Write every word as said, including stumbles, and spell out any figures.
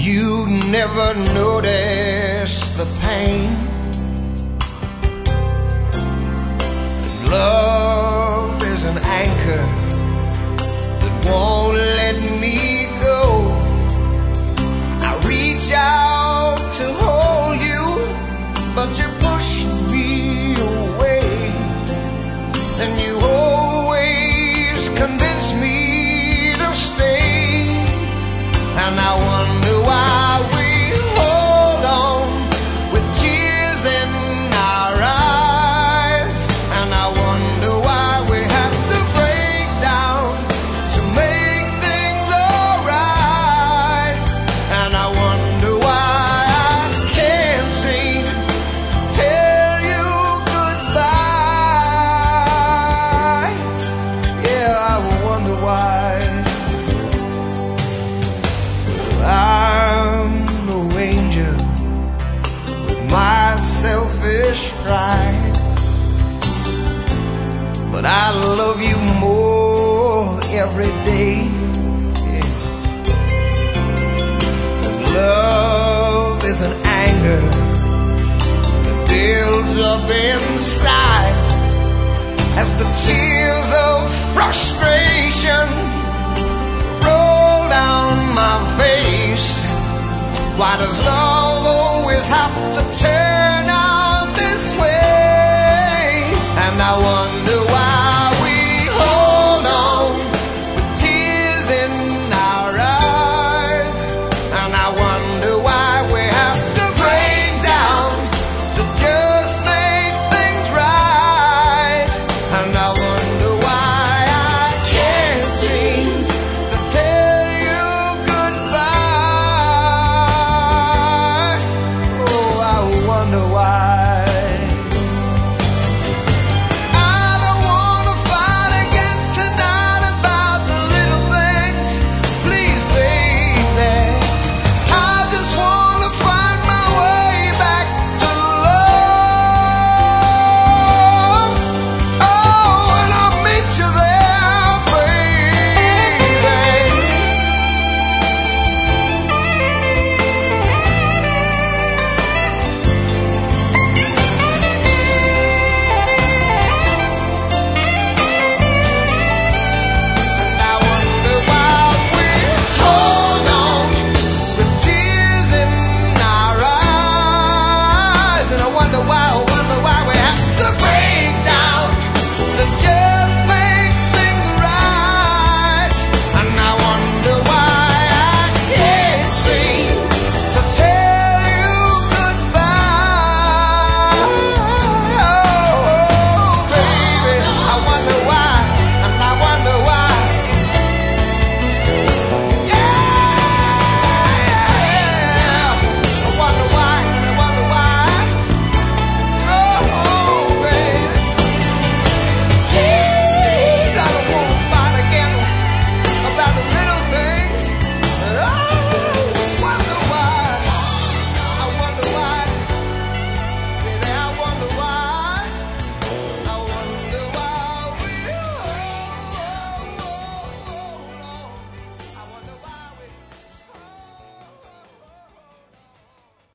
You never notice the pain. Love is an anchor that won't let me go. I reach out to hold you, but you push me away. And you always convince me to stay. And I wonder why we hold on with tears in our eyes. And I wonder why we have to break down to make things alright. And I wonder why I can't seem to tell you goodbye. Yeah, I wonder why. I'm no angel with my selfish pride, but I love you more every day. Yeah. And love is an anger that builds up inside as the tears of frustration roll down my face. Why does love always have to turn out this way? And I wonder